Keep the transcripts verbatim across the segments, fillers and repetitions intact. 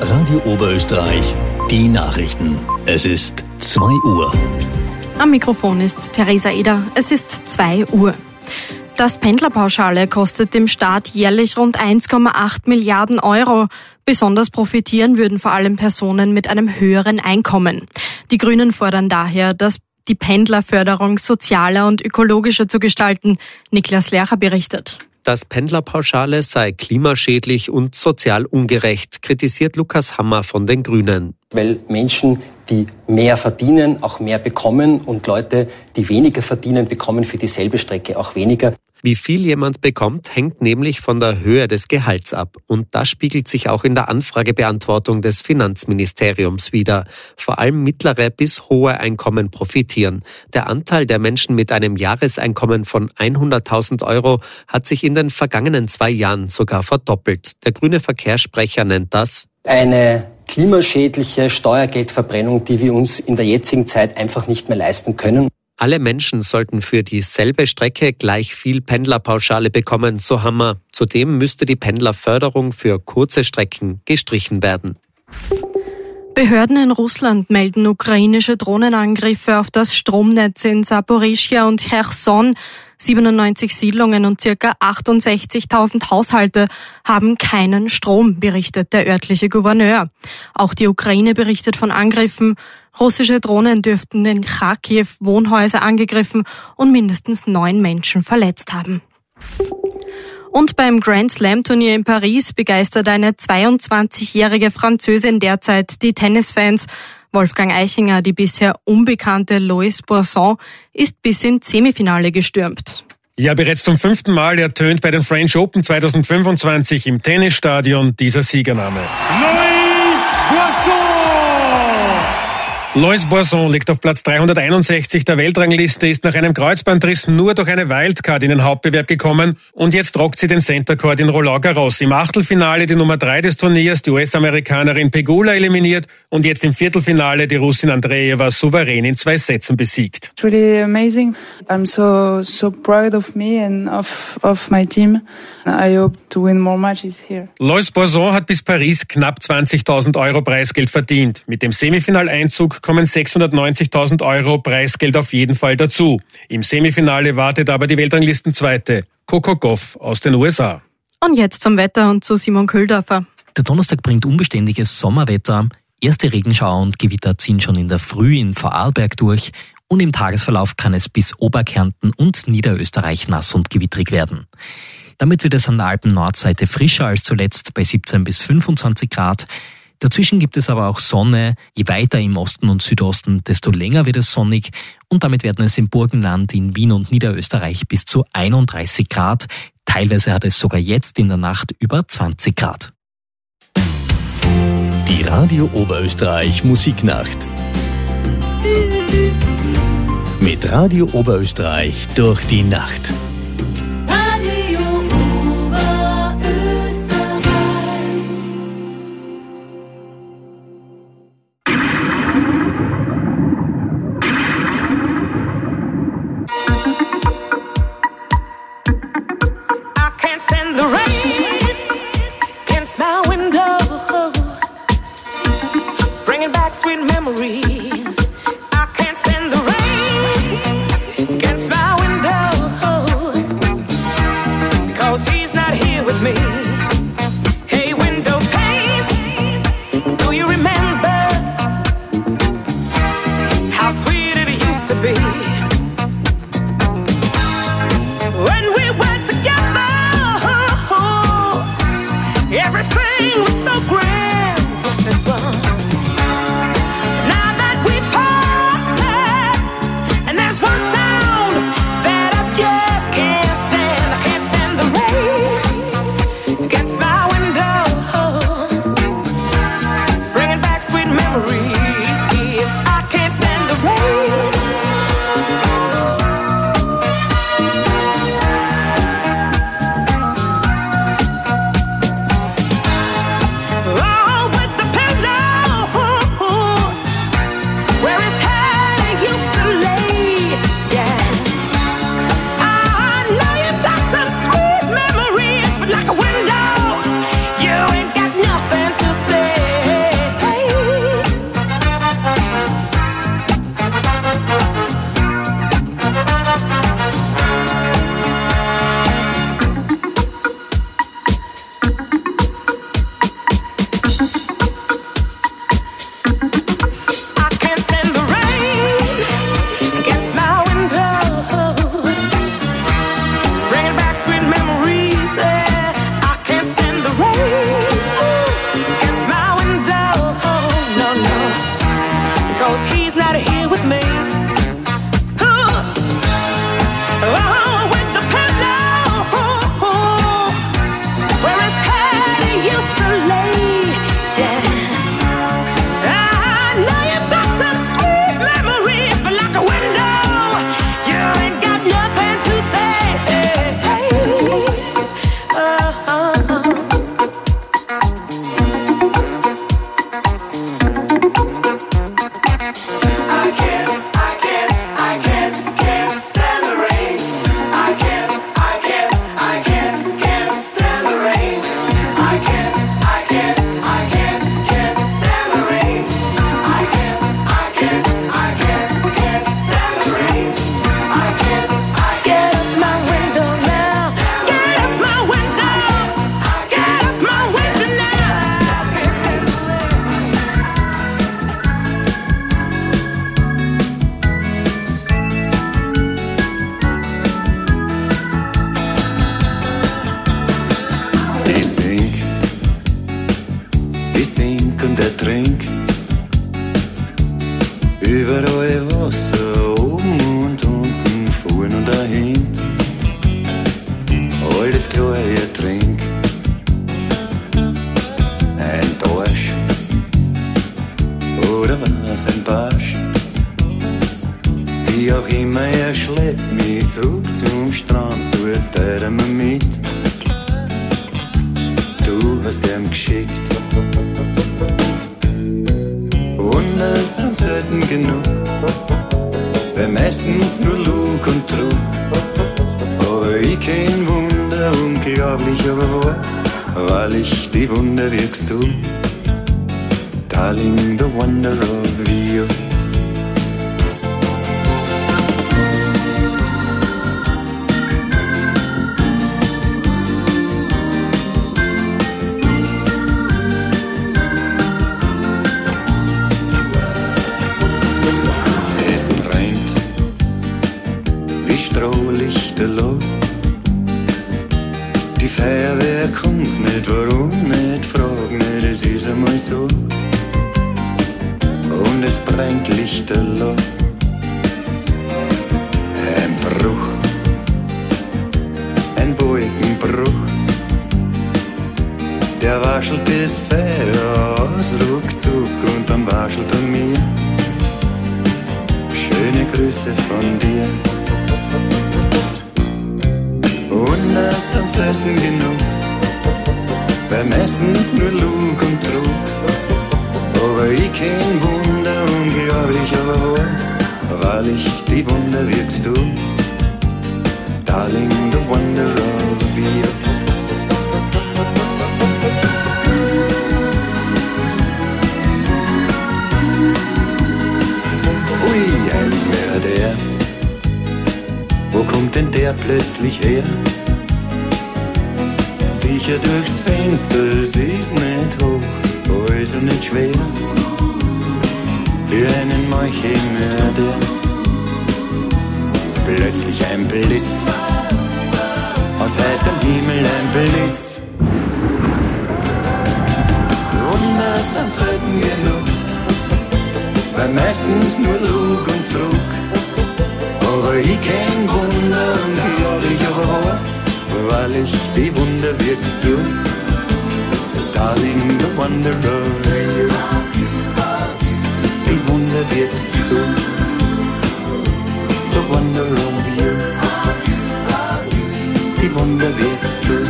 Radio Oberösterreich, die Nachrichten. Es ist zwei Uhr. Am Mikrofon ist Theresa Eder. Es ist zwei Uhr. Das Pendlerpauschale kostet dem Staat jährlich rund eins Komma acht Milliarden Euro. Besonders profitieren würden vor allem Personen mit einem höheren Einkommen. Die Grünen fordern daher, dass die Pendlerförderung sozialer und ökologischer zu gestalten. Niklas Lercher berichtet. Das Pendlerpauschale sei klimaschädlich und sozial ungerecht, kritisiert Lukas Hammer von den Grünen. Weil Menschen, die mehr verdienen, auch mehr bekommen und Leute, die weniger verdienen, bekommen für dieselbe Strecke auch weniger. Wie viel jemand bekommt, hängt nämlich von der Höhe des Gehalts ab. Und das spiegelt sich auch in der Anfragebeantwortung des Finanzministeriums wider. Vor allem mittlere bis hohe Einkommen profitieren. Der Anteil der Menschen mit einem Jahreseinkommen von hunderttausend Euro hat sich in den vergangenen zwei Jahren sogar verdoppelt. Der grüne Verkehrssprecher nennt das eine klimaschädliche Steuergeldverbrennung, die wir uns in der jetzigen Zeit einfach nicht mehr leisten können. Alle Menschen sollten für dieselbe Strecke gleich viel Pendlerpauschale bekommen, so Hammer. Zudem müsste die Pendlerförderung für kurze Strecken gestrichen werden. Behörden in Russland melden ukrainische Drohnenangriffe auf das Stromnetz in Saporischschja und Cherson. siebenundneunzig Siedlungen und ca. achtundsechzigtausend Haushalte haben keinen Strom, berichtet der örtliche Gouverneur. Auch die Ukraine berichtet von Angriffen. Russische Drohnen dürften in Charkiw Wohnhäuser angegriffen und mindestens neun Menschen verletzt haben. Und beim Grand Slam Turnier in Paris begeistert eine zweiundzwanzigjährige Französin derzeit die Tennisfans. Wolfgang Eichinger, die bisher unbekannte Lois Boisson, ist bis ins Semifinale gestürmt. Ja, bereits zum fünften Mal ertönt bei den French Open zweitausendfünfundzwanzig im Tennisstadion dieser Siegername. Lois Boisson! Lois Boisson liegt auf Platz dreihunderteinundsechzig der Weltrangliste, ist nach einem Kreuzbandriss nur durch eine Wildcard in den Hauptbewerb gekommen und jetzt rockt sie den Center Court in Roland Garros. Im Achtelfinale die Nummer drei des Turniers, die U S-Amerikanerin Pegula, eliminiert und jetzt im Viertelfinale die Russin Andreeva souverän in zwei Sätzen besiegt. It's really amazing. I'm so so proud of me and of of my team. I hope to win more matches here. Lois Boisson hat bis Paris knapp zwanzigtausend Euro Preisgeld verdient. Mit dem Semifinaleinzug kommen sechshundertneunzigtausend Euro Preisgeld auf jeden Fall dazu. Im Semifinale wartet aber die Weltranglistenzweite, Coco Gauff aus den U S A. Und jetzt zum Wetter und zu Simon Köhldorfer. Der Donnerstag bringt unbeständiges Sommerwetter. Erste Regenschauer und Gewitter ziehen schon in der Früh in Vorarlberg durch. Und im Tagesverlauf kann es bis Oberkärnten und Niederösterreich nass und gewittrig werden. Damit wird es an der Alpen-Nordseite frischer als zuletzt bei siebzehn bis fünfundzwanzig Grad. Dazwischen gibt es aber auch Sonne. Je weiter im Osten und Südosten, desto länger wird es sonnig. Und damit werden es im Burgenland, in Wien und Niederösterreich bis zu einunddreißig Grad. Teilweise hat es sogar jetzt in der Nacht über zwanzig Grad. Die Radio Oberösterreich Musiknacht. Mit Radio Oberösterreich durch die Nacht. Memories. I can't stand the rain against my window. sink und ertrink. Überall Wasser, oben und unten, vorn und dahin. Alles klar, ich trink. Ein Dorsch oder was, ein Barsch. Wie auch immer, er schleppt mich zurück zum Strand, dort teilt er mir mit. Du hast ihm geschickt. Wunder sind selten genug, weil meistens nur Lug und Trug. Aber ich kenn Wunder, unglaublich aber wahr, weil ich die Wunder wirkst du. Darling, the wonder of you. Strohlichterloh. Die Feuerwehr kommt nicht, warum nicht, frag nicht, es ist einmal so. Und es brennt Lichterloh. Ein Bruch, ein Wolkenbruch. Der waschelt das Feuer aus, ruckzuck, und dann waschelt er mir. Schöne Grüße von dir. Wunder sind selten genug, weil meistens nur Lug und Trug. Aber ich kenn Wunder, unglaublich aber wahr, weil ich die Wunder wirkst du. Darling, the wonder of you. Ui, ein Milliardär. Wo kommt denn der plötzlich her? Sicher durchs Fenster, es ist nicht hoch, also nicht schwer. Für einen Meuchelmörder plötzlich ein Blitz, aus heiterem Himmel ein Blitz. Wunder sind selten genug, weil meistens nur Lug und Trug. Aber ich kenn Wunder, unglaublich aber wahr, weil ich die Wunder wirkst du. Darling, the wonder of you. Die Wunder wirkst du. The wonder of you. Die Wunder wirkst du.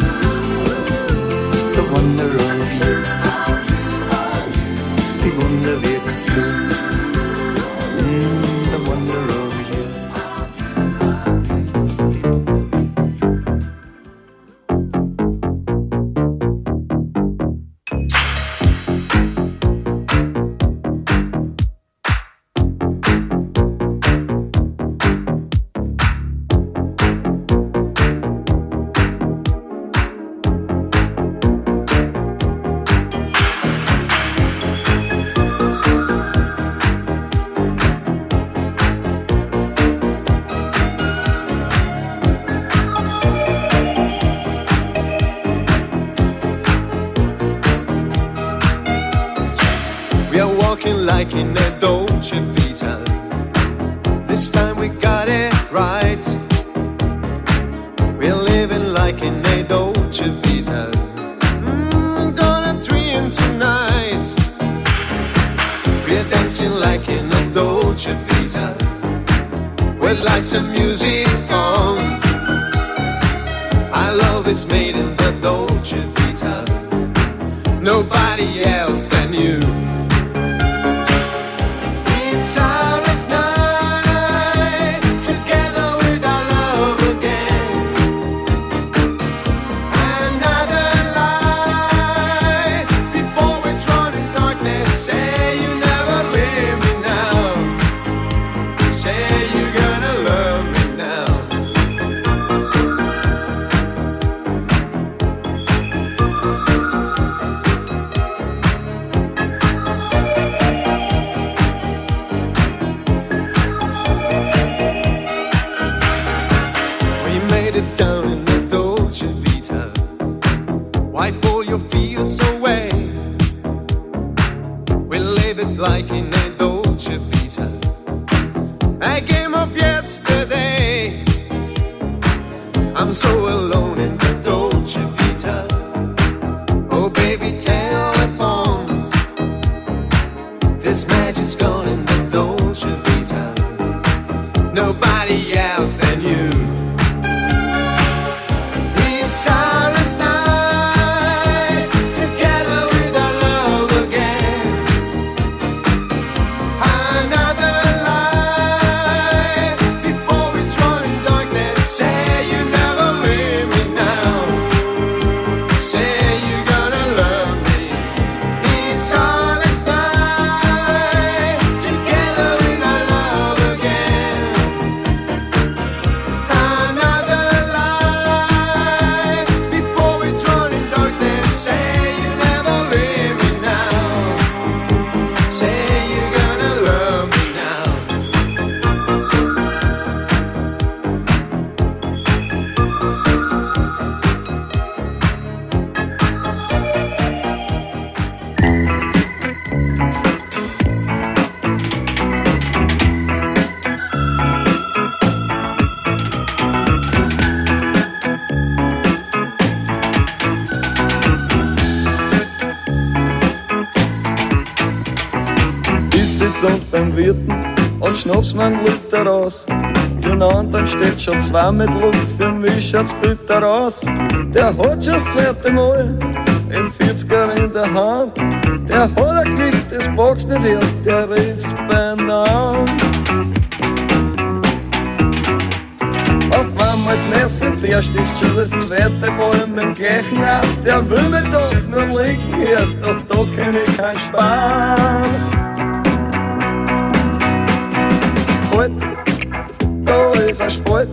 The wonder of you. Die Wunder wirkst du. Mm, the wonder of you. Like in a Dolce Vita, this time we got it right. We're living like in a Dolce Vita. Mm, gonna dream tonight. We're dancing like in a Dolce Vita, with lights and music on. Our love is made in the Dolce Vita, nobody else than you. Starless night, together with our love again. Another light before we drown in darkness. Say you never leave me now. Say you're gonna love me now. Down in the Dolce Vita, wipe all your fields away. it like in a Dolce Vita. I came up yesterday. I'm so alone in the Dolce Vita. Oh baby, telephone. This magic's gone in the Dolce Vita. Nobody else than you. It's silence night. Und beim Wirten und schnapp's mir einen Liter raus. Für einen anderen steht schon zwei mit Luft, für mich schaut's bitter aus. Der hat schon das zweite Mal den vierziger in der Hand. Der hat ein Glück, das packst nicht erst, der ist beieinander. Auf einmal Messer, der sticht schon das zweite Mal mit dem gleichen Ast. Der will mich doch nur liegen erst, doch da kenn ich keinen Spaß. Halt, da ist ein Spalt.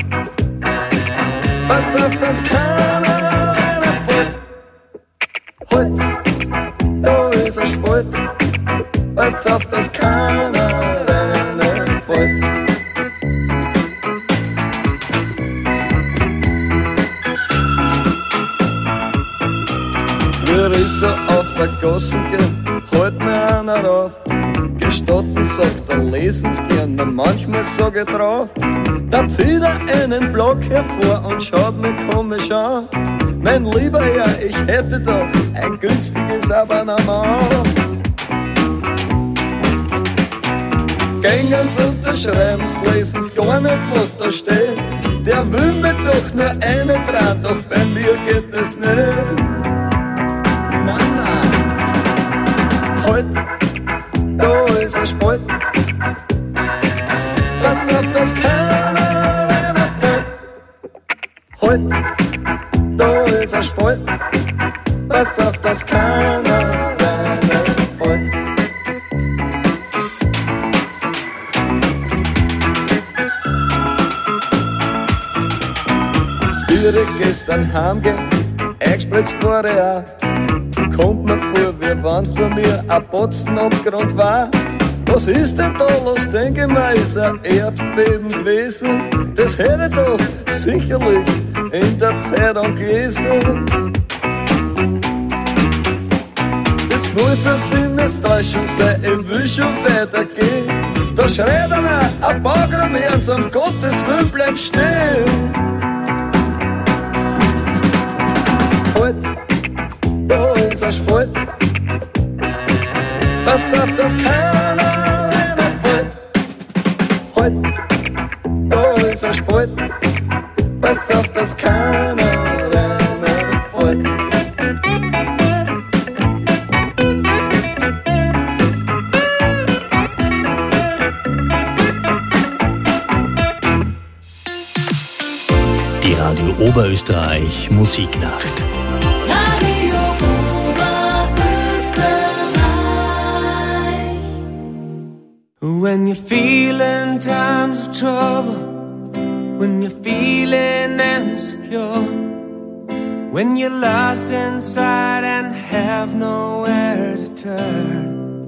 Pass auf, dass keiner reinfällt. Halt, da ist ein Spalt. Pass auf, dass keiner reinfällt. Wir ist so auf der Gassen gehen, halt mir einer auf. Gestatten, sagt er, lesen's gern, na manchmal sag ich drauf. Da zieht er einen Block hervor und schaut mich komisch an. Mein lieber Herr, ich hätte da ein günstiges Abonnement. Gängen's unterschreiben's, lesen's gar nicht, was da steht. Der will mir doch nur einen dran, doch bei mir geht es nicht. Nein, nein. Halt, da ist ein Spalt. Pass auf, dass keiner reinfällt. Halt, da ist ein Spalt. Pass auf, dass keiner reinfällt. Wie ich gestern heimgeh, eingespritzt war ich auch. Kommt mir vor, wie wenn von mir ein Batzen Abgrund war. Was ist denn da los, denke ich mir, ist ein Erdbeben gewesen. Das hätte ich doch sicherlich in der Zeitung gelesen. Das muss eine Sinnestäuschung sein, ich will schon weitergehen. Da schreit einer, ein Bagram ernst, um Gottes Willen bleib stehen. Halt, da ist ein Spalt. Pass auf, dass keiner reinfällt. Halt, da ist ein Spalt. Pass auf, dass keiner reinfällt. Die Radio Oberösterreich Musiknacht. When you're feeling times of trouble, when you're feeling insecure, when you're lost inside and have nowhere to turn,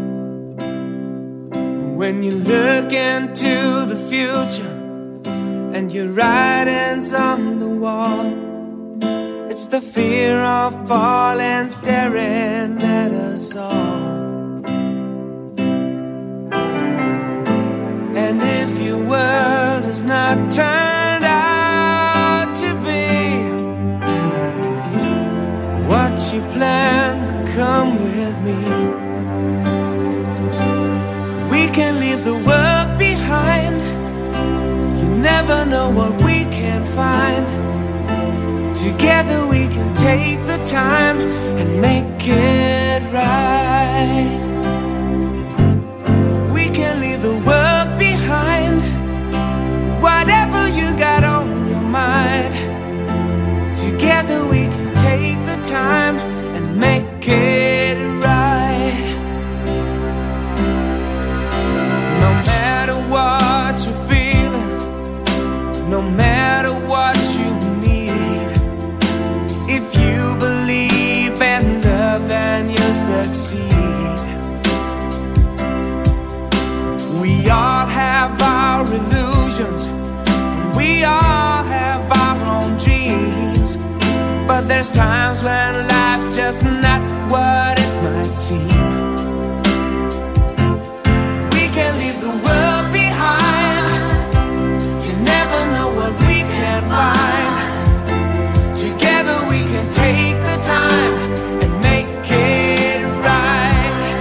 when you look into the future and your writing's on the wall, it's the fear of falling staring at us all. has not turned out to be what you planned. Come with me. We can leave the world behind. You never know what we can find. Together we can take the time and make it right. We can leave the world behind. Whatever you got on your mind. Together we can take the time and make it right. No matter what you're feeling, no matter what you need, if you believe in love, then you'll succeed. We all have our illusions, we all have our own dreams, but there's times when life's just not what it might seem. We can leave the world behind. You never know what we can find. Together we can take the time and make it right.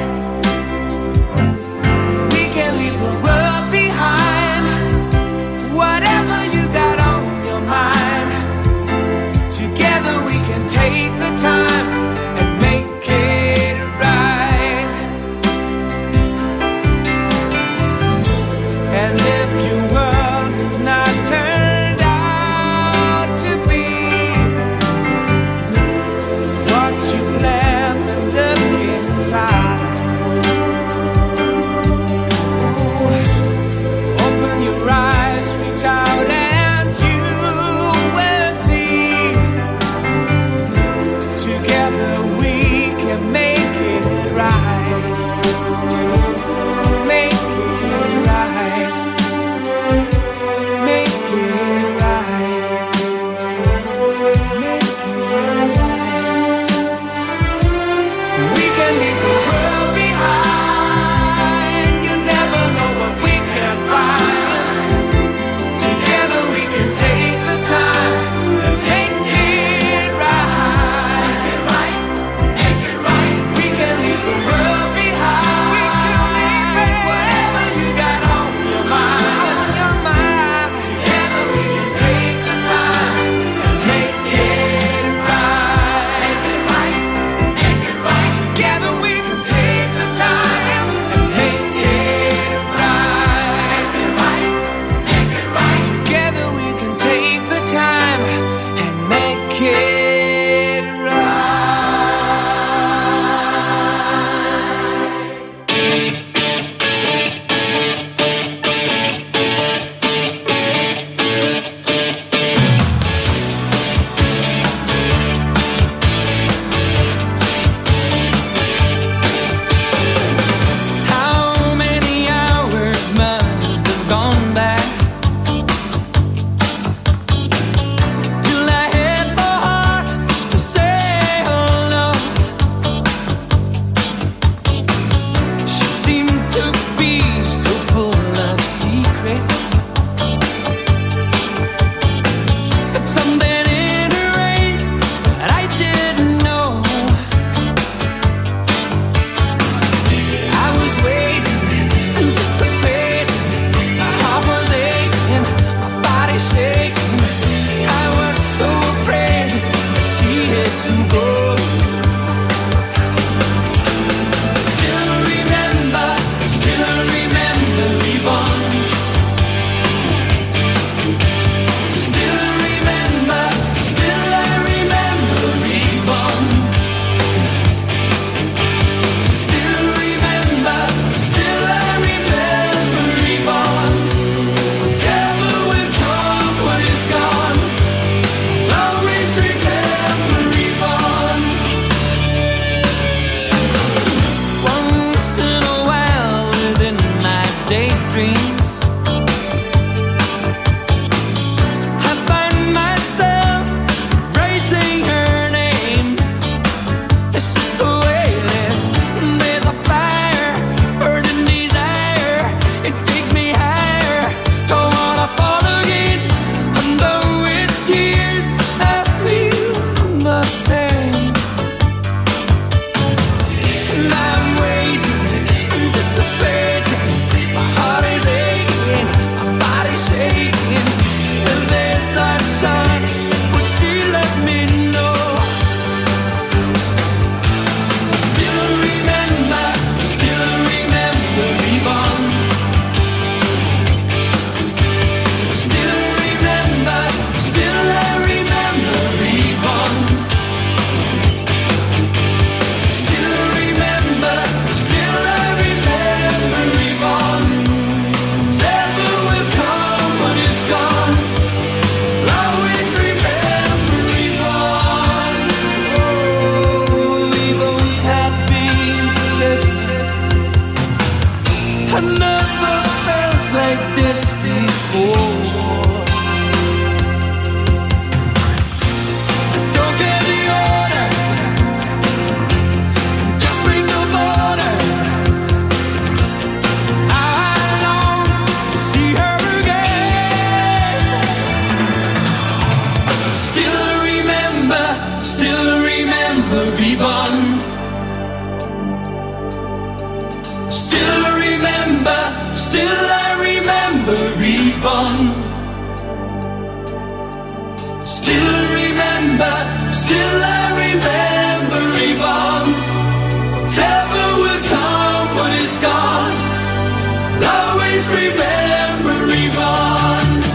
We can leave the world behind. Whatever you got on your mind. Together we can take the time still remember Yvonne. Still remember, still I remember Yvonne. Still remember, still I remember Yvonne. Whatever will come, what is gone, I'll always remember Yvonne.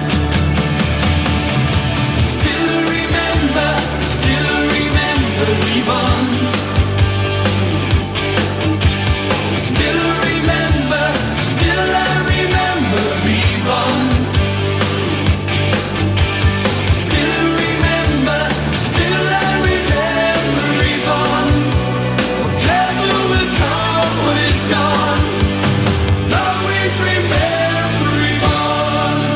Still remember, still remember Yvonne. Still remember, still I remember Yvonne. Still remember, still I remember Yvonne. Whatever will come, what is gone, I'll always remember Yvonne.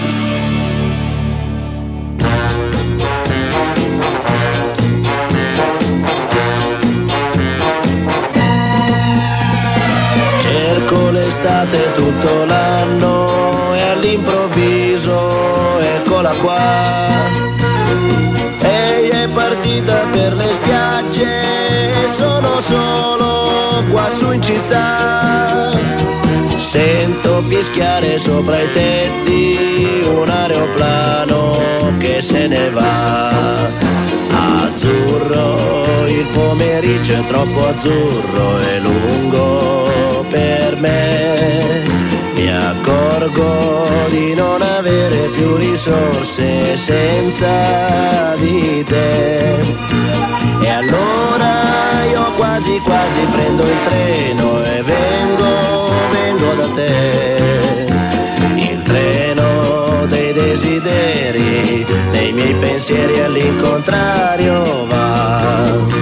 Cerco l'estate tutto l'anno e all'improvviso eccola qua. Ehi, è partita per le spiagge e sono solo qua su in città. Sento fischiare sopra i tetti un aeroplano che se ne va. Azzurro, il pomeriggio è troppo azzurro e lungo per me. Mi accorgo di non avere più risorse senza di te. E allora io quasi quasi prendo il treno e vengo, vengo da te. Il treno dei desideri, nei miei pensieri all'incontrario va.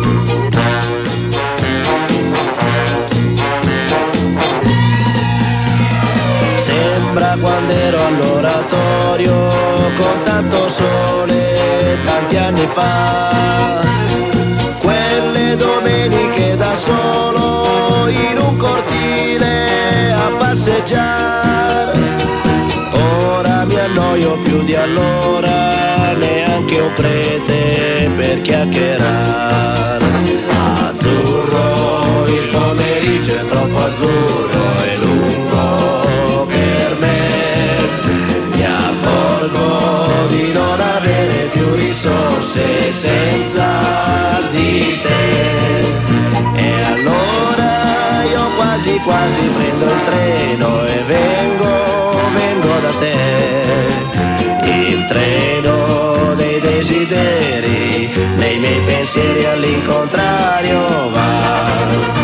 Sembra quando ero all'oratorio con tanto sole tanti anni fa. Quelle domeniche da solo in un cortile a passeggiare. Ora mi annoio più di allora, neanche un prete per chiacchierare. Azzurro, il pomeriggio è troppo azzurro e lungo per me. Mi accorgo di non avere più risorse senza di te. E allora io quasi quasi prendo il treno e vengo, vengo da te. Il treno dei desideri, nei miei pensieri all'incontrario va.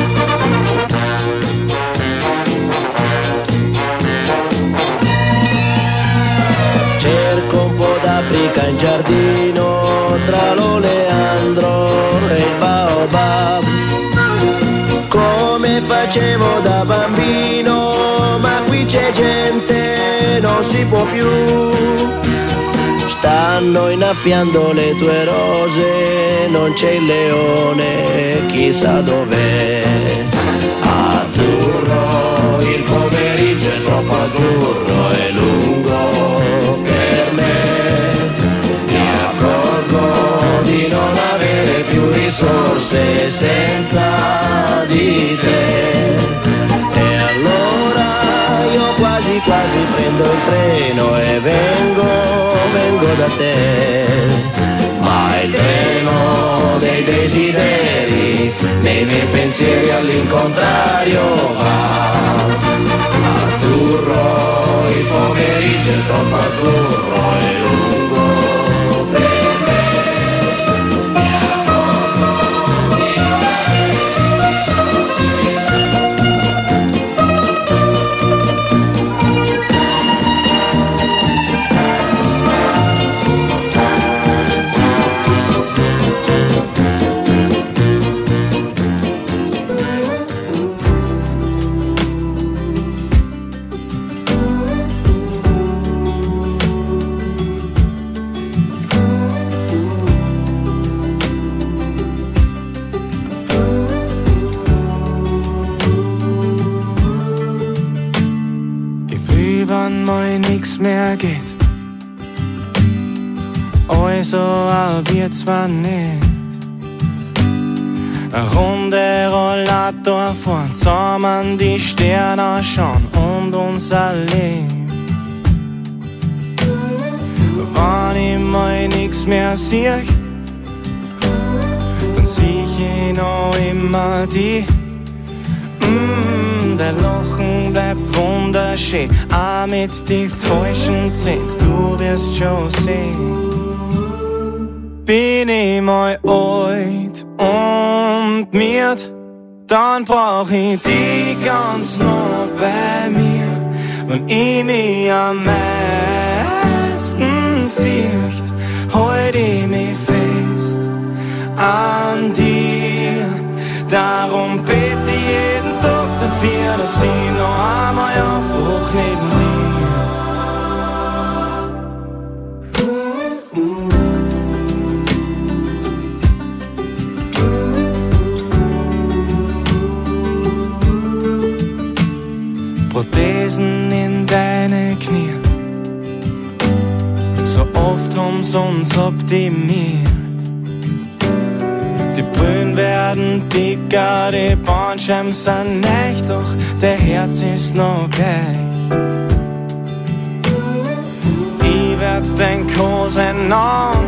Cerco un po' d'Africa in giardino, tra l'oleandro e il baobab, come facevo da bambino, ma qui c'è gente, non si può più. Stanno innaffiando le tue rose, non c'è il leone, chissà dov'è. Azzurro, il pomeriggio è troppo azzurro e lungo per me. Mi accorgo di non avere più risorse senza di te. E allora io quasi quasi prendo il treno e vengo, vengo da te. Ma il treno dei desideri, nei miei pensieri all'incontrario va. Azzurro, il pomeriggio è troppo azzurro e lungo per me. Mi accorgo di non avere risorse. Wann mal nix mehr geht, also auch wir zwar nicht. Eine Runde Rollator fahren, zusammen die Sterne anschauen und unser Leben. Wenn ich mal nix mehr sieh, dann sieh ich noch immer die. Mm, der Lachen bleibt wunderschön, auch mit die falschen Zähnen, du wirst schon sehen. Bin ich mal alt und miert, dann brauch ich die ganz nah bei mir. Wenn ich mich am meisten fürcht, halt ich mich fest an dir. Darum bete ich jeden Tag dafür, dass ich noch einmal einfach neben dir. Prothesen in deine Knie, so oft haben's uns optimiert. Die Brühen werden dicker, die Bandscheiben sind leicht, doch der Herz ist noch gleich. Ich werd dein Cousin Namen,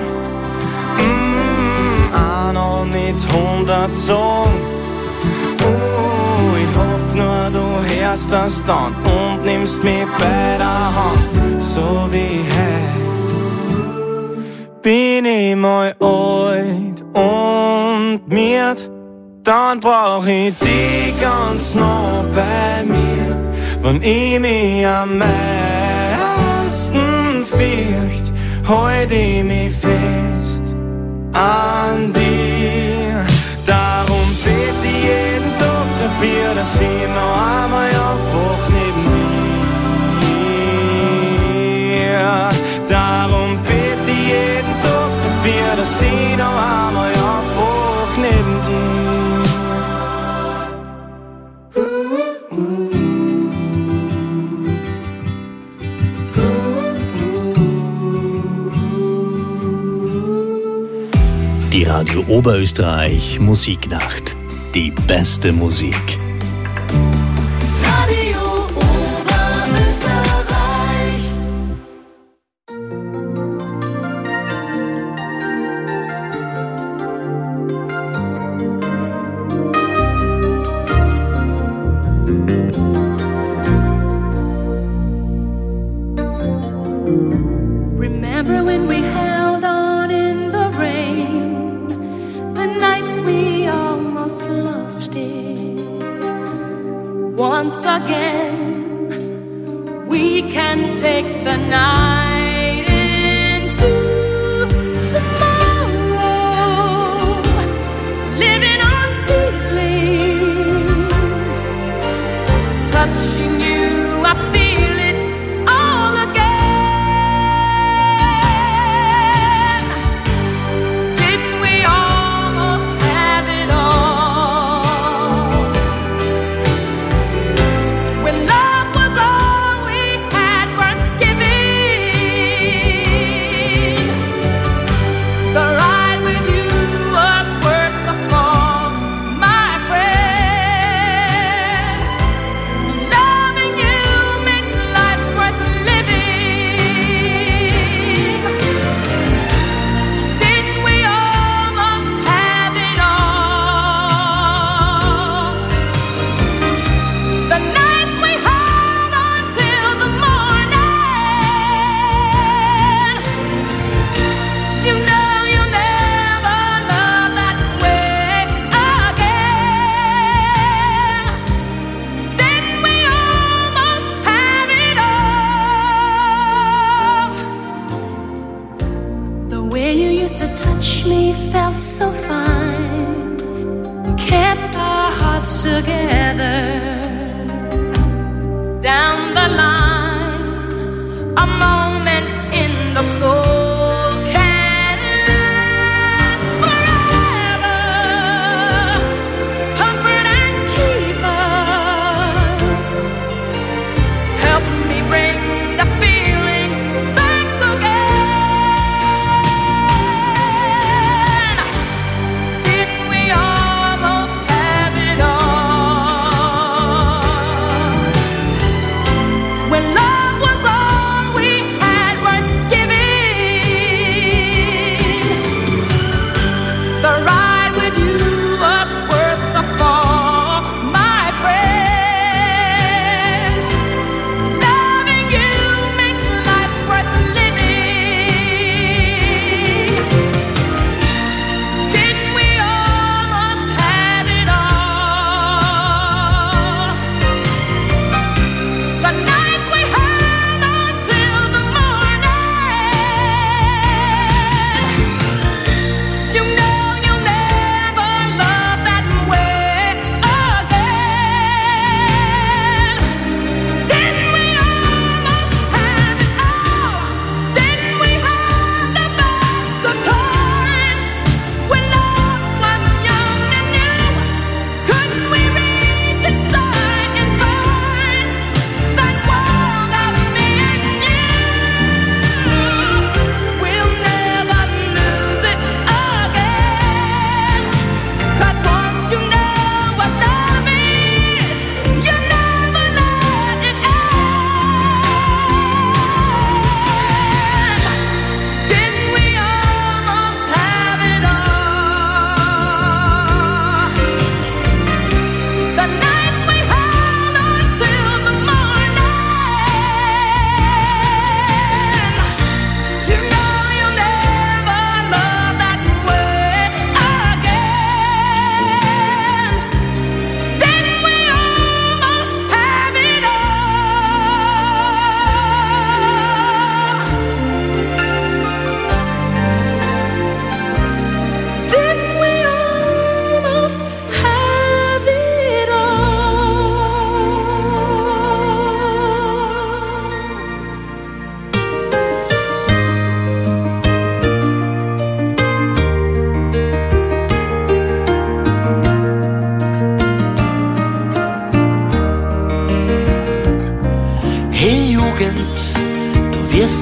mm, auch noch mit hundert Zonen. Uh, ich hoff nur, du hörst das dann und nimmst mich bei der Hand, so wie heute. Bin ich mal alt und miert, dann brauch ich die ganz nah bei mir. Wenn ich mich am meisten fürcht, halt ich mich fest an dir. Darum bete ich jeden Tag dafür, dass ich noch einmal einfach neben dir. Darum bete ich jeden Tag dafür, dass ich noch einmal einfach neben dir. Die Radio Oberösterreich Musiknacht. Die beste Musik. Radio Oberösterreich. Remember when we held on in the rain, the nights we almost lost it. Once again, we can take the night into tomorrow, living on feelings, touching you, I feel it all again. Didn't we almost have it all? When love was all we had worth giving, the ride with you was worth the fall, my friend. Loving you makes life worth living. Didn't we almost have it all? The nights we held on till the morning. You know you'll never love that way again. Didn't we almost have it all? The way you used to touch me felt so fine, kept our hearts together. Down the line, a moment in the soul can last forever. Comfort and keep us. Help me bring the feeling back again. Didn't we almost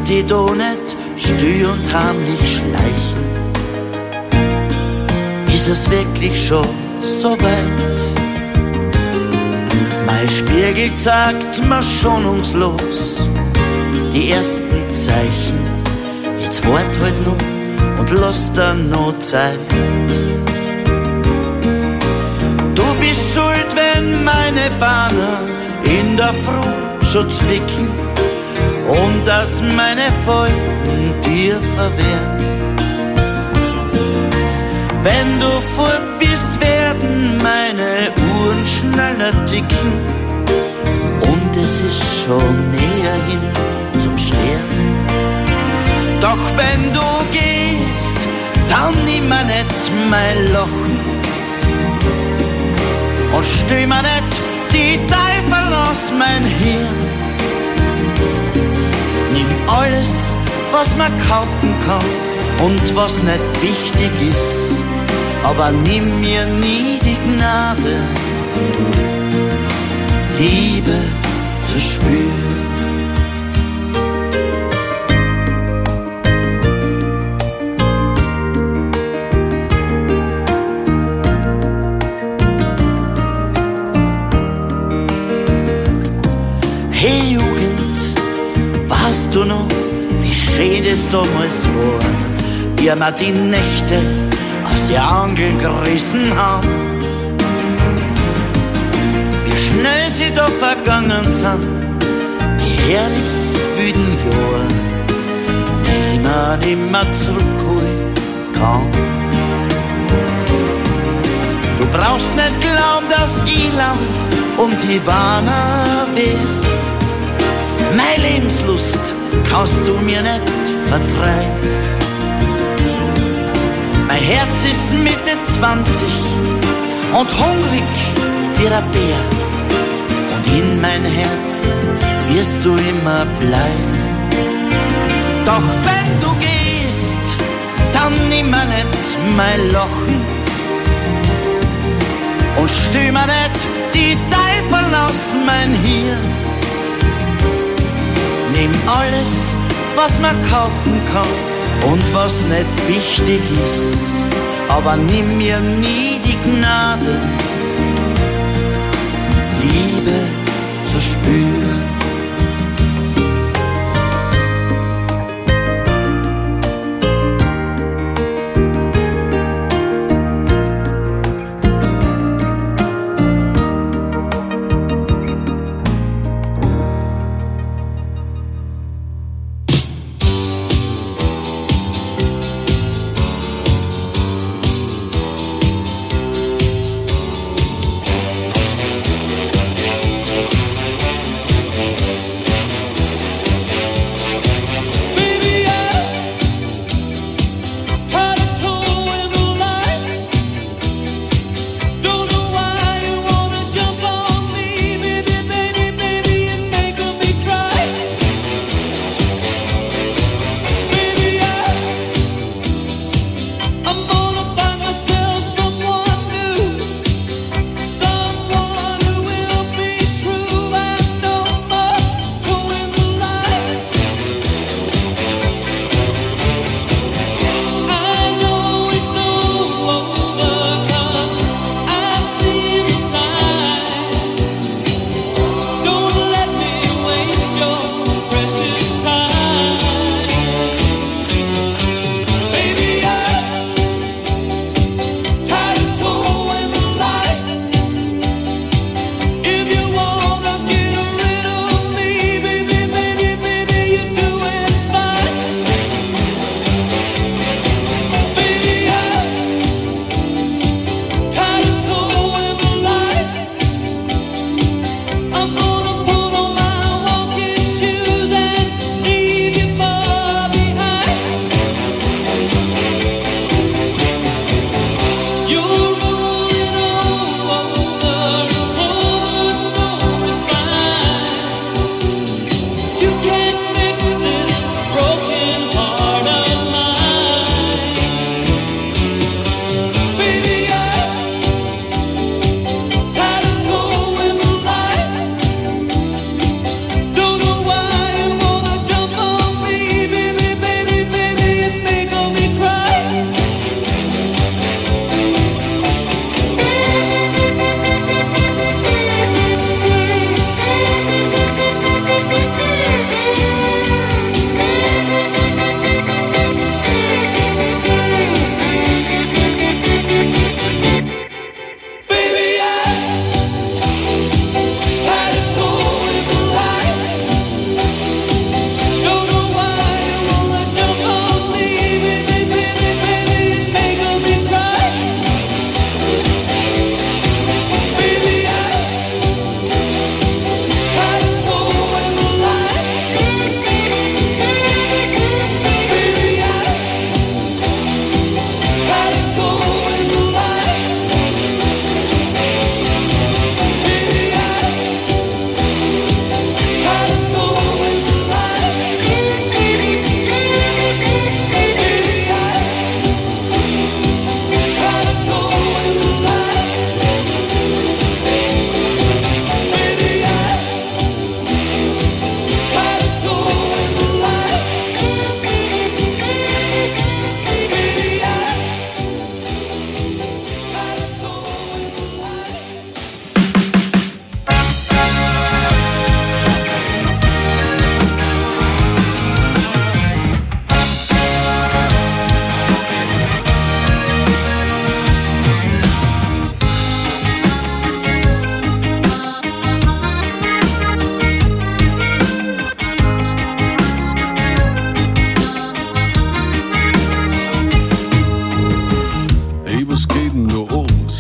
die da nicht still und heimlich schleichen? Ist es wirklich schon so weit? Mein Spiegel zeigt mir schonungslos die ersten Zeichen. Jetzt wart halt noch und lass dir noch Zeit. Du bist schuld, wenn meine Bahner in der Früh schon zwicken und dass meine Folgen dir verwehren. Wenn du fort bist, werden meine Uhren schneller ticken und es ist schon näher hin zum Sterben. Doch wenn du gehst, dann nimm mir nicht mein Lachen und stell mir nicht die Teufel aus mein Hirn. Nimm alles, was man kaufen kann und was nicht wichtig ist, aber nimm mir nie die Gnade, Liebe zu spüren. Hey Jugend, weißt du noch, wie schön es damals war, wie wir die Nächte aus die Angeln gerissen haben? Wie schnell sie da vergangen sind, die herrlich wüden Jahre, die man nimmer zurückholen kann. Du brauchst nicht glauben, dass ich lang um die Wanne wär. Meine Lebenslust kannst du mir nicht vertreiben. Mein Herz ist Mitte zwanzig und hungrig wie ein Bär. Und in mein Herz wirst du immer bleiben. Doch wenn du gehst, dann nimm mir nicht mein Lachen und stell mir nicht die Teufel aus mein Hirn. Nimm alles, was man kaufen kann und was nicht wichtig ist, aber nimm mir nie die Gnade, Liebe zu spüren.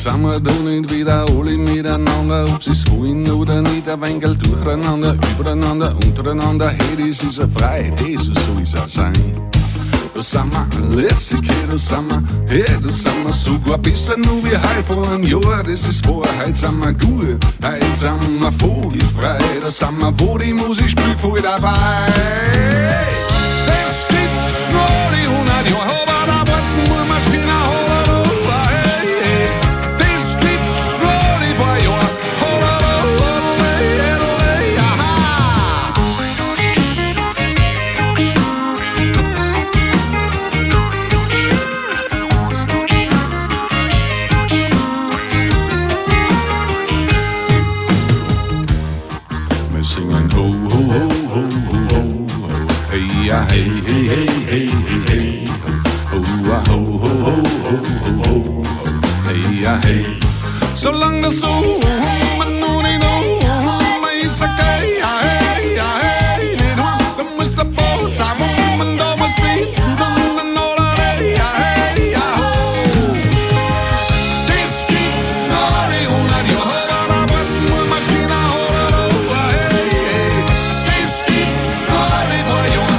sind wir da nicht wieder alle miteinander, ob sie's wollen oder nicht, ein wenig durcheinander, übereinander, untereinander, hey, das ist eine Freiheit, hey, so soll es auch sein. Da sind wir lässig, hey, da sind wir, hey, da sind wir sogar besser nur wie heute vor einem Jahr, das ist wahr, heute sind wir gut, heute sind wir vogelfrei, da sind wir, wo die Musik spielt, voll dabei. Das gibt's nur alle hundert Jahre, aber da warten muss man's keiner haben, hey, hey. Das gibt's nur alle paar Jahre, ja, hey, hey, hey, hey, hey, hey, ho, ho, ho, ho, ho, ho, ho, hey, ja, hey. Solange das so, man nur nicht know, man ist okay, ja, hey, ja, hey, nicht nur, dann muss der Boss haben, man da muss blitzen, dann, dann, oder, hey, ja, hey, ja, ho. Das gibt's alle hundert Jahre, aber warten nur mal China, oder, oder, hey, hey. Das gibt's alle paar Jahre.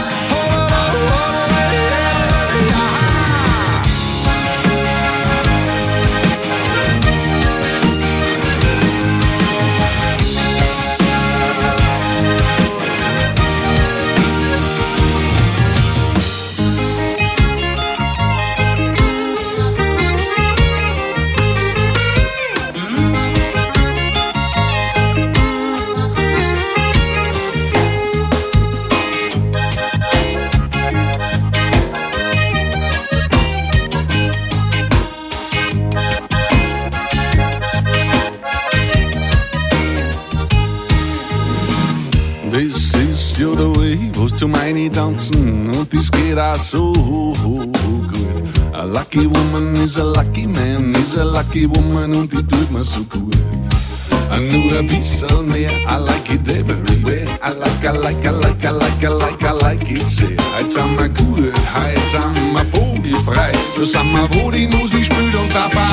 Das ist ja der Way, was zum Eine tanzen und das geht auch so gut. A lucky woman is a lucky man, is a lucky woman und die tut mir so gut. Nur ein bisschen mehr, I like it everywhere. I like, I like, I like, I like, I like, I like it sehr. Heute sind wir gut, heute sind wir vogelfrei. Da sind wir, wo die Musik spielt und dabei.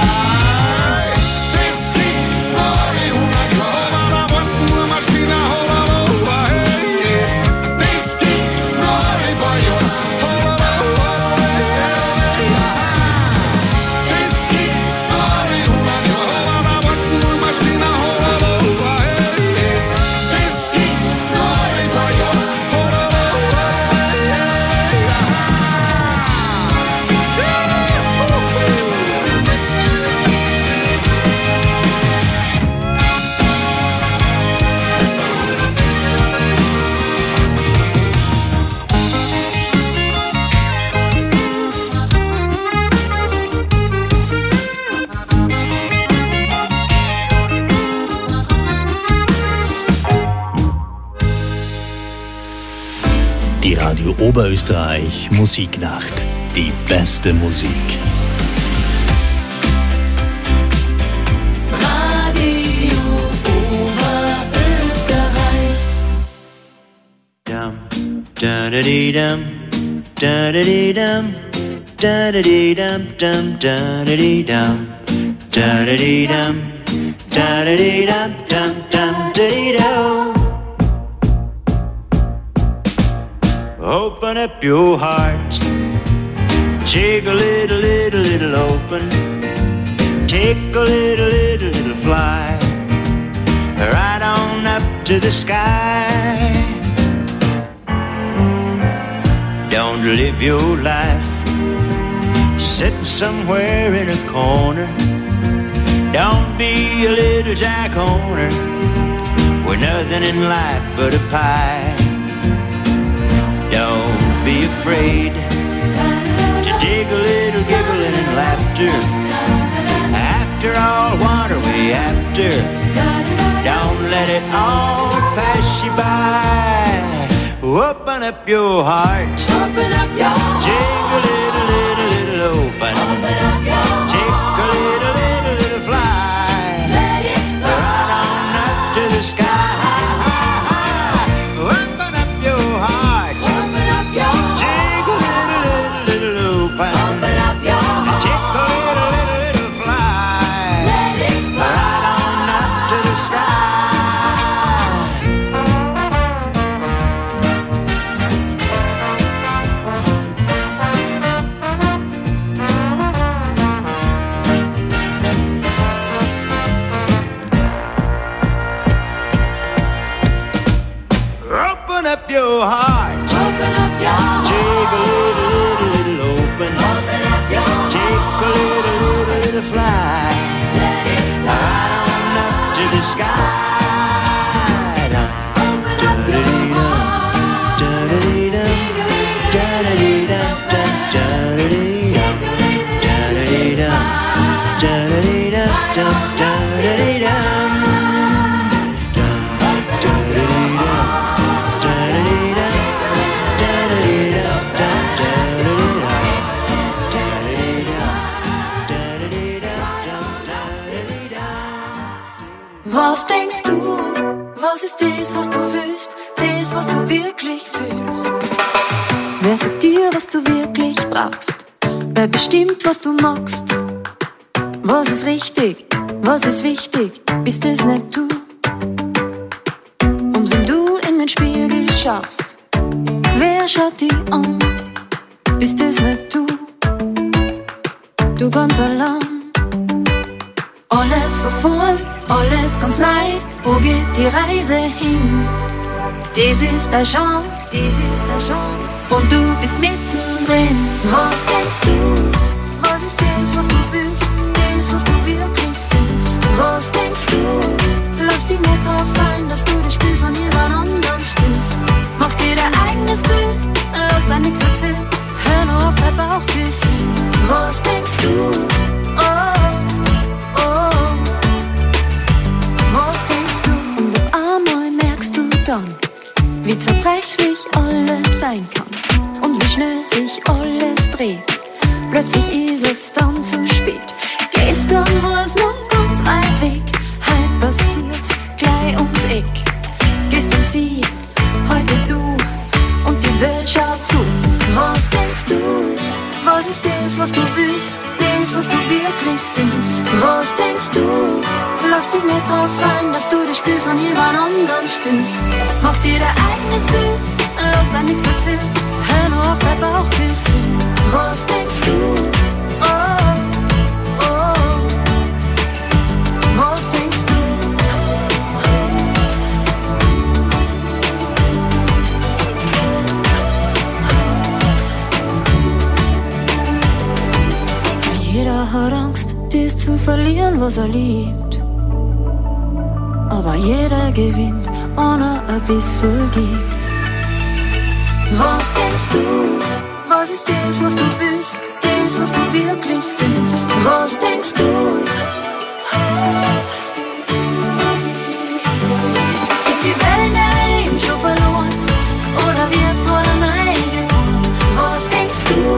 Das gibt's alle hundert Jahre, da warten nur Maschinen, oder, oder, hey, hey. Das gibt's noch alle paar Jahre, oder, oder, hey, hey. Das gibt's alle hundert Jahre, da warten nur Maschinen, oder, oder, hey, hey. Das gibt's noch alle paar Jahre, oder, oder, hey, hey, Die Radio Oberösterreich Musiknacht. Die beste Musik. Radio Oberösterreich. Dum, da da dee dum, da da dee dum, da da dee dum, dum, da da dee dum, da da dee dum, da da dee dum, dum, dum, da dee dum. Open up your heart, take a little, little, little open, take a little, little, little fly, right on up to the sky. Don't live your life sitting somewhere in a corner. Don't be a little jack owner with nothing in life but a pie. Don't be afraid to dig a little giggling and laughter. After all, what are we after? Don't let it all pass you by. Open up your heart. Open up your heart. Take a little, little, little open. Open up your heart. Take a little, little, little fly. Let it fly. Right on up to the sky. sky. Was denkst du? Was ist das, was du willst? Das, was du wirklich fühlst? Wer sagt dir, was du wirklich brauchst? Wer bestimmt, was du magst? Was ist richtig? Was ist wichtig? Bist es nicht du? Und wenn du in den Spiegel schaust, wer schaut dich an? Bist es nicht du? Du ganz allein. Alles von vorn, alles ganz neu. Wo geht die Reise hin? Das ist deine Chance, das ist deine Chance. Und du bist mittendrin. Was denkst du? Was ist das, was du fühlst? Das, was du wirklich fühlst. Was denkst du? Lass dich nicht drauf ein, dass du das Spiel von jemand anderem spielst. Mach dir dein eigenes Bild, lass dir nichts erzählen. Hör nur auf dein Bauchgefühl. Was denkst du? Oh. Wie zerbrechlich alles sein kann und wie schnell sich alles dreht. Plötzlich ist es dann zu spät. Gestern war's noch ganz weit weg, heute passiert's gleich ums Eck. Gestern sie, heute du und die Welt schaut zu. Was denkst du? Was ist das, was du willst? Das, was du wirklich fühlst. Was denkst du? Lass dich nicht drauf ein, dass du das Spiel von jemand anderem spielst. Mach dir dein eigenes Bild, lass dir nichts erzählen. Hör nur auf dein Bauchgefühl. Was denkst du? Oh, oh. Was denkst du? Jeder hat Angst, das zu verlieren, was er liebt. Aber jeder gewinnt, wenn er ein bisschen gibt. Was denkst du? Was ist das, was du fühlst? Das, was du wirklich fühlst. Was denkst du? Ist die Welt dein Leben schon verloren? Oder wird gerade neu geboren? Was denkst du?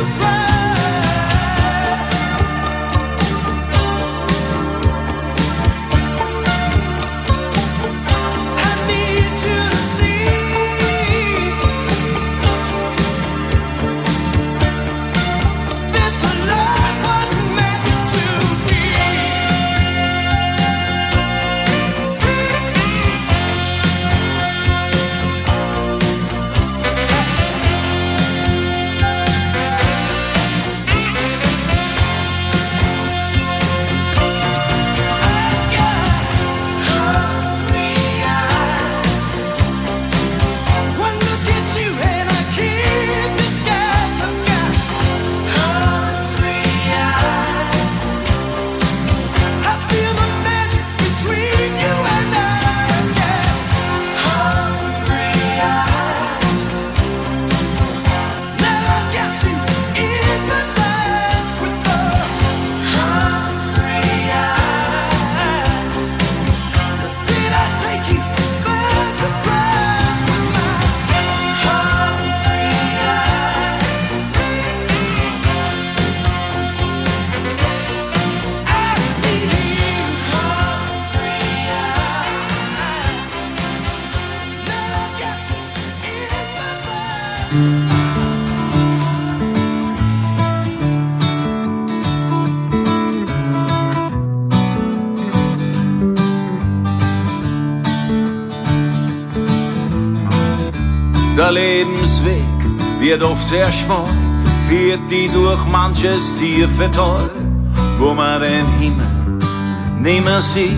Der Lebensweg wird oft sehr schmal, führt die durch manches tiefe Tal, wo man den Himmel nimmer sieht.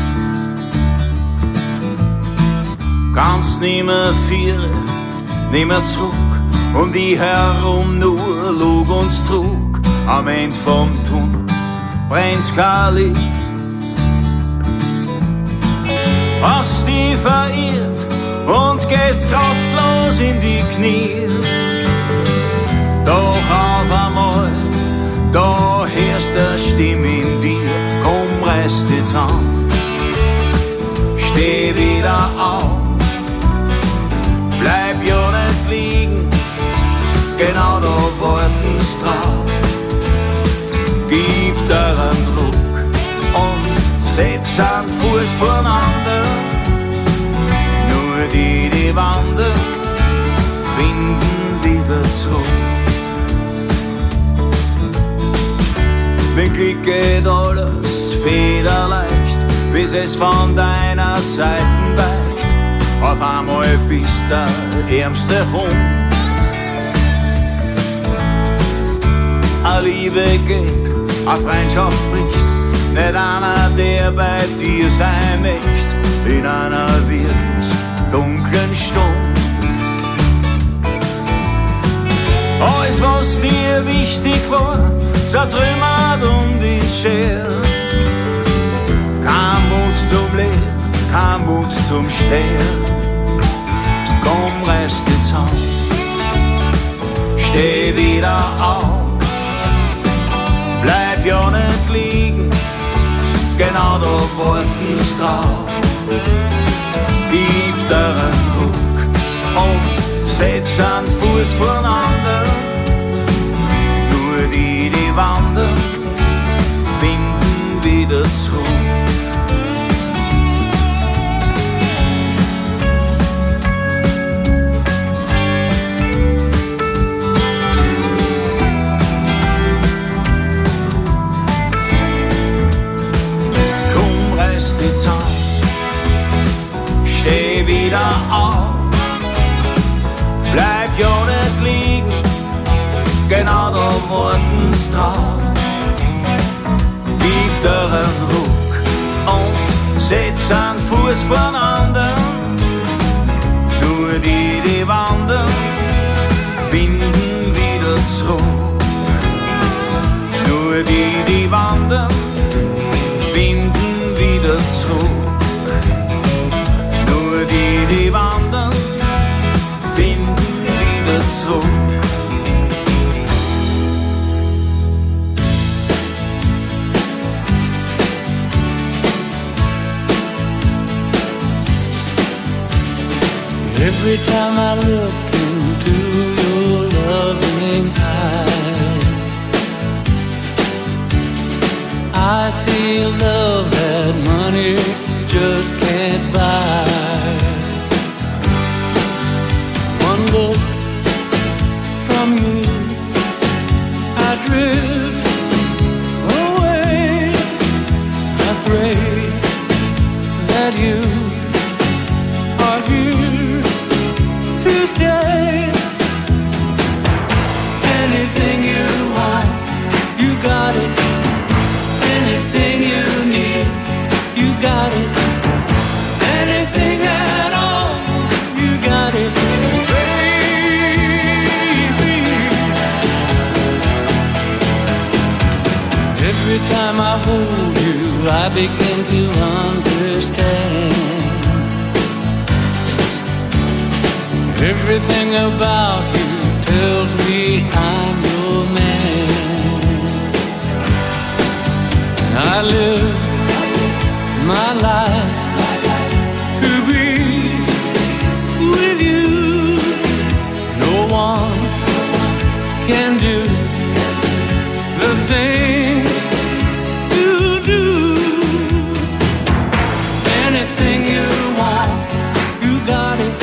Ganz nimmer führe, nimmer zurück, um die herum nur Lug und Trug. Am Ende vom Tunnel brennt kein Licht. Hast dich verirrt und gehst kraftlos in die Knie. Doch auf einmal, da hörst eine Stimme in dir, komm, reiß dich zusammen, steh wieder auf, bleib ja nicht liegen, genau da warten's drauf. Gib dir einen Ruck und setz einen Fuß voneinander. Nur die, die wandern, finden wieder zurück. Mit Glück geht alles federleicht, bis es von deiner Seite weicht. Auf einmal bist der ärmste Hund. A Liebe geht, a Freundschaft bricht, nicht einer, der bei dir sein möchte, in einer wirklich dunklen Stunde. Alles, was dir wichtig war, zertrümmert um die Schere. Kein Mut zum Leben, kein Mut zum Stehen. Komm, reiß dich zusammen, steh wieder auf, bleib ja nicht liegen, genau da warten's drauf. Gib dir einen Ruck und setz einen Fuß voneinander. Nur die, die wandern, finden wieder zurück. Komm, reiß dich zusammen, steh wieder auf, bleib ja nicht liegen, genau da warten's drauf. Gib dir einen Ruck und setz einen Fuß voneinander. Nur die, die wandern, finden wieder zurück. Nur die, die wandern, finden wieder zurück. Nur die, die wandern, finden wieder zurück. Every time I look into your loving eyes, me love that money just can't buy. One look from you, I drift away. I pray that you are here to stay. Anything you want, you got it. Anything you need, you got it. Anything at all, you got it. Baby, every time I hold you, I begin to understand. Everything about you tells me I'm your man. I live my life to be with you. No one can do the thing you do. Anything you want, you got it.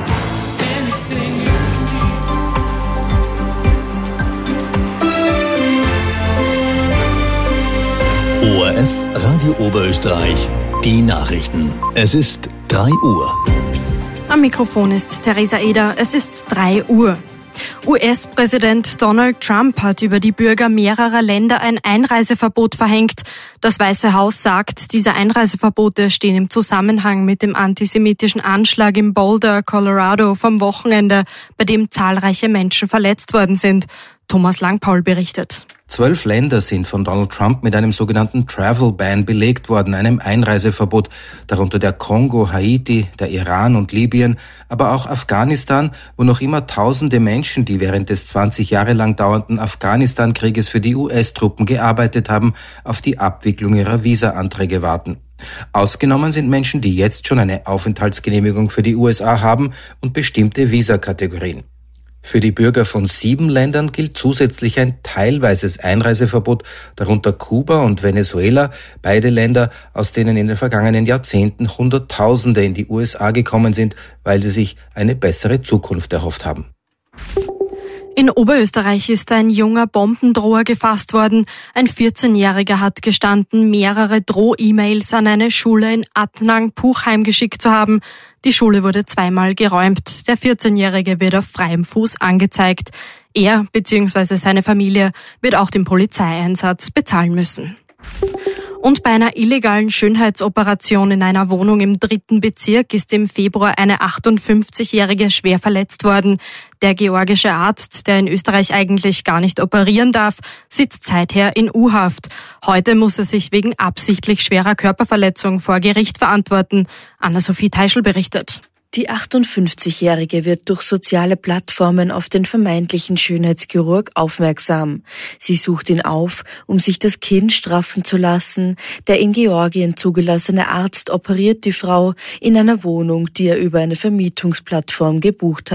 O R F Radio Oberösterreich, die Nachrichten. Es ist drei Uhr. Am Mikrofon ist Theresa Eder. Es ist drei Uhr. U S-Präsident Donald Trump hat über die Bürger mehrerer Länder ein Einreiseverbot verhängt. Das Weiße Haus sagt, diese Einreiseverbote stehen im Zusammenhang mit dem antisemitischen Anschlag in Boulder, Colorado vom Wochenende, bei dem zahlreiche Menschen verletzt worden sind. Thomas Langpaul berichtet. Zwölf Länder sind von Donald Trump mit einem sogenannten Travel Ban belegt worden, einem Einreiseverbot, darunter der Kongo, Haiti, der Iran und Libyen, aber auch Afghanistan, wo noch immer tausende Menschen, die während des zwanzig Jahre lang dauernden Afghanistan-Krieges für die U S-Truppen gearbeitet haben, auf die Abwicklung ihrer Visa-Anträge warten. Ausgenommen sind Menschen, die jetzt schon eine Aufenthaltsgenehmigung für die U S A haben und bestimmte Visakategorien. Für die Bürger von sieben Ländern gilt zusätzlich ein teilweises Einreiseverbot, darunter Kuba und Venezuela, beide Länder, aus denen in den vergangenen Jahrzehnten Hunderttausende in die U S A gekommen sind, weil sie sich eine bessere Zukunft erhofft haben. In Oberösterreich ist ein junger Bombendroher gefasst worden. Ein vierzehnjähriger hat gestanden, mehrere Droh-E-Mails an eine Schule in Attnang-Puchheim geschickt zu haben. Die Schule wurde zweimal geräumt. Der vierzehnjährige wird auf freiem Fuß angezeigt. Er bzw. seine Familie wird auch den Polizeieinsatz bezahlen müssen. Und bei einer illegalen Schönheitsoperation in einer Wohnung im dritten Bezirk ist im Februar eine achtundfünfzigjährige schwer verletzt worden. Der georgische Arzt, der in Österreich eigentlich gar nicht operieren darf, sitzt seither in U-Haft. Heute muss er sich wegen absichtlich schwerer Körperverletzung vor Gericht verantworten. Anna-Sophie Teischl berichtet. Die achtundfünfzigjährige wird durch soziale Plattformen auf den vermeintlichen Schönheitschirurg aufmerksam. Sie sucht ihn auf, um sich das Kinn straffen zu lassen. Der in Georgien zugelassene Arzt operiert die Frau in einer Wohnung, die er über eine Vermietungsplattform gebucht hat.